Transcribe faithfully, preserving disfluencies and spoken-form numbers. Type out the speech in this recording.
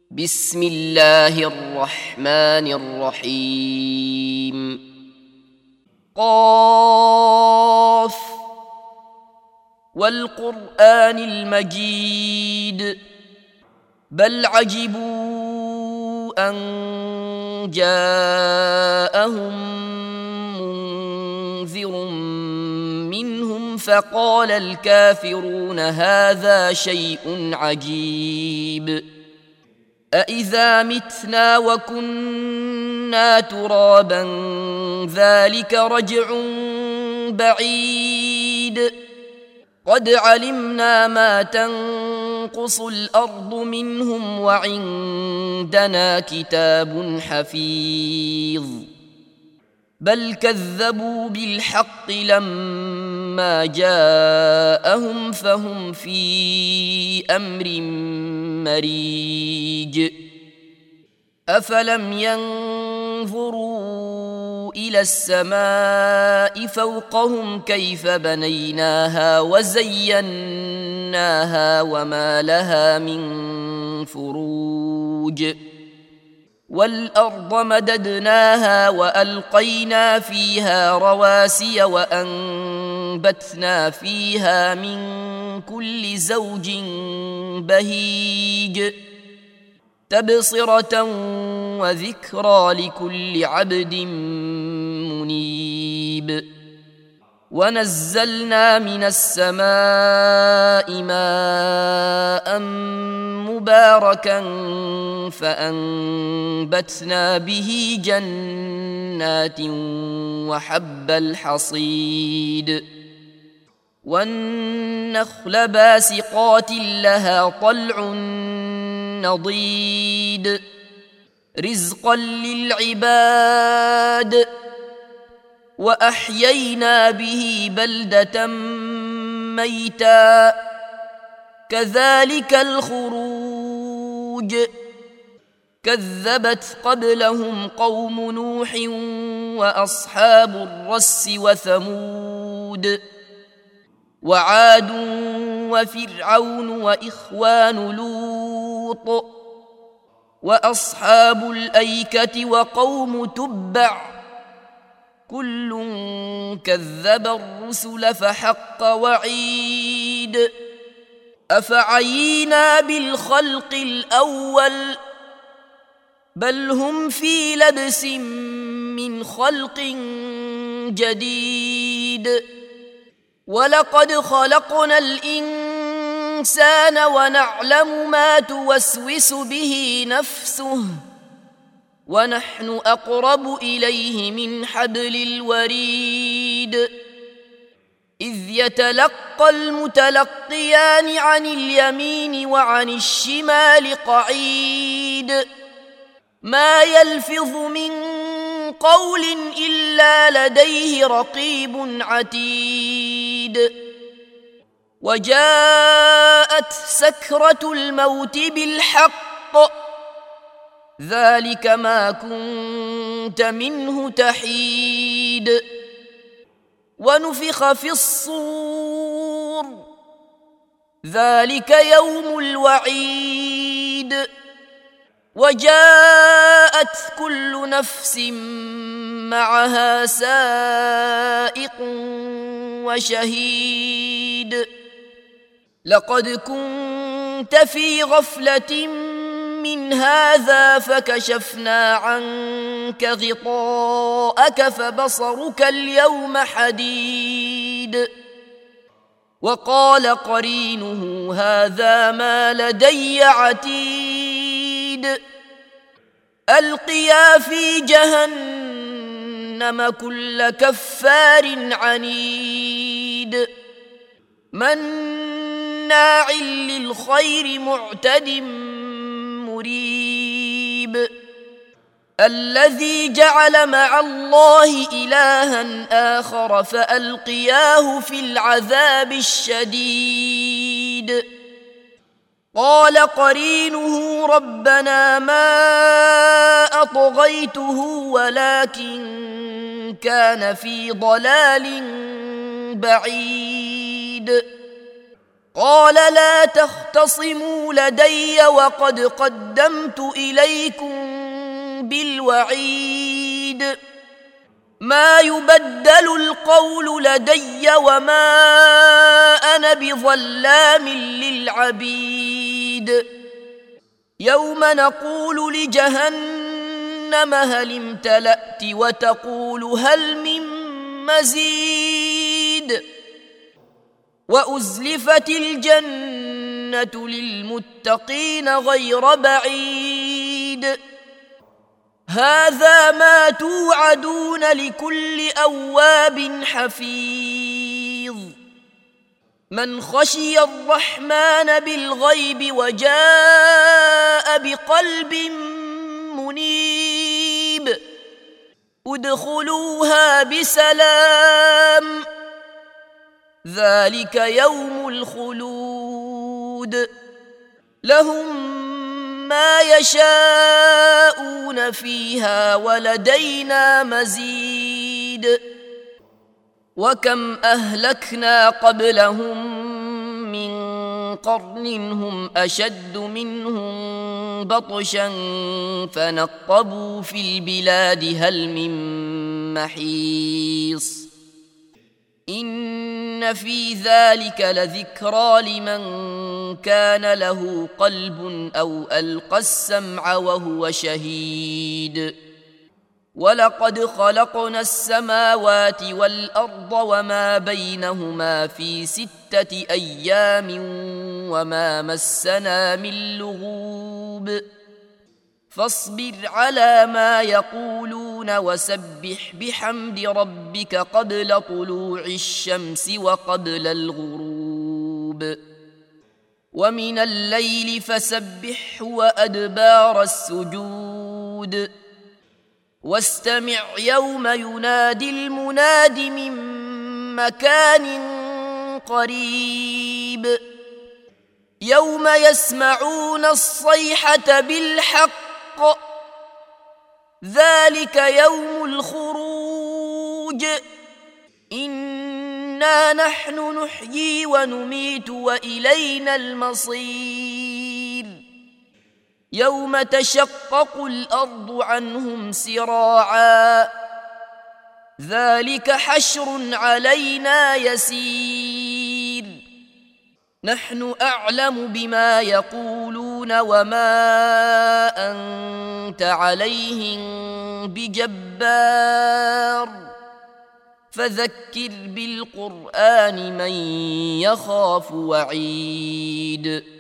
بسم الله الرحمن الرحيم. قاف والقرآن المجيد بل عجبوا أن جاءهم منذر منهم فقال الكافرون هذا شيء عجيب أإذا متنا وكنا ترابا ذلك رجع بعيد قد علمنا ما تنقص الأرض منهم وعندنا كتاب حفيظ بل كذبوا بالحق لما جاءهم فهم في أمر مريج أفلم ينظروا إلى السماء فوقهم كيف بنيناها وزيناها وما لها من فروج والأرض مددناها وألقينا فيها رواسي وأنبتنا فيها من كل زوج بهيج تبصرة وذكرى لكل عبد منيب ونزلنا من السماء ماء مباركا فأنبتنا به جنات وحب الحصيد والنخل باسقات لها طلع نضيد رزقا للعباد وأحيينا به بلدة ميتا كذلك الخروج كذبت قبلهم قوم نوح وأصحاب الرس وثمود وعاد وفرعون وإخوان لوط وأصحاب الأيكة وقوم تبع كل كذب الرسل فحق وعيد أفعينا بالخلق الأول بل هم في لبس من خلق جديد ولقد خلقنا الإنسان ونعلم ما توسوس به نفسه ونحن أقرب إليه من حبل الوريد إذ يتلقى المتلقيان عن اليمين وعن الشمال قعيد ما يلفظ من قول إلا لديه رقيب عتيد وجاءت سكرة الموت بالحق ذلك ما كنت منه تحيد ونفخ في الصور ذلك يوم الوعيد وجاءت كل نفس معها سائق وشهيد لقد كنت في غفلة من هذا فكشفنا عنك غطاءك فبصرك اليوم حديد وقال قرينه هذا ما لدي عتيد ألقيا في جهنم كل كفار عنيد مناع للخير معتد مريب الذي جعل مع الله إلها آخر فألقياه في العذاب الشديد قال قرينه ربنا ما أطغيته ولكن كان في ضلال بعيد قال لا تختصموا لدي وقد قدمت إليكم بالوعيد ما يبدل القول لدي وما أنا بظلام للعبيد يوم نقول لجهنم هل امتلأت وتقول هل من مزيد وأزلفت الجنة للمتقين غير بعيد هذا ما توعدون لكل أواب حفيظ من خشي الرحمن بالغيب وجاء بقلب منيب ادخلوها بسلام ذلك يوم الخلود لهم ما يشاءون فيها ولدينا مزيد وكم أهلكنا قبلهم من قرن هم أشد منهم بطشا فنقبوا في البلاد هل من محيص إن في ذلك لذكرى لمن كان له قلب أو ألقى السمع وهو شهيد ولقد خلقنا السماوات والأرض وما بينهما في ستة أيام وما مسنا من لغوب فاصبر على ما يقولون وسبح بحمد ربك قبل طلوع الشمس وقبل الغروب ومن الليل فسبحه وأدبار السجود واستمع يوم ينادي المناد من مكان قريب يوم يسمعون الصيحة بالحق ذلك يوم الخروج إنا نحن نحيي ونميت وإلينا المصير يوم تشقق الأرض عنهم سراعا ذلك حشر علينا يسير نحن أعلم بما يقولون وما أنت عليهم بجبار فذكر بالقرآن من يخاف وعيد